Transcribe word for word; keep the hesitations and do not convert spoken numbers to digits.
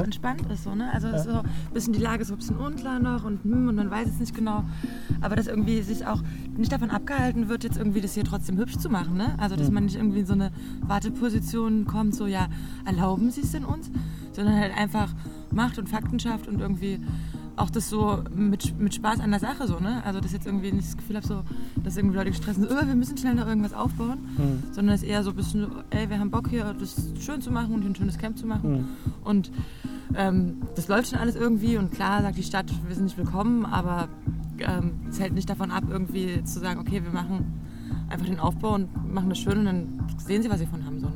entspannt ist. So, ne? Also ja. so ein bisschen, die Lage ist so ein bisschen unklar noch und, hm, und man weiß es nicht genau. Aber dass irgendwie sich auch nicht davon abgehalten wird, jetzt irgendwie das hier trotzdem hübsch zu machen. Ne? Also dass mhm. man nicht irgendwie in so eine Warteposition kommt, so ja, erlauben Sie es denn uns? Sondern halt einfach macht und Fakten schafft und irgendwie auch das so mit, mit Spaß an der Sache so, ne? Also dass jetzt irgendwie nicht das Gefühl habe, so, dass irgendwie Leute gestresst sind, oh, wir müssen schnell noch irgendwas aufbauen, mhm. sondern es ist eher so ein bisschen, ey, wir haben Bock hier, das schön zu machen und hier ein schönes Camp zu machen. Mhm. Und ähm, das läuft schon alles irgendwie und klar sagt die Stadt, wir sind nicht willkommen, aber ähm, es hält nicht davon ab, irgendwie zu sagen, okay, wir machen einfach den Aufbau und machen das schön und dann sehen sie, was sie von haben.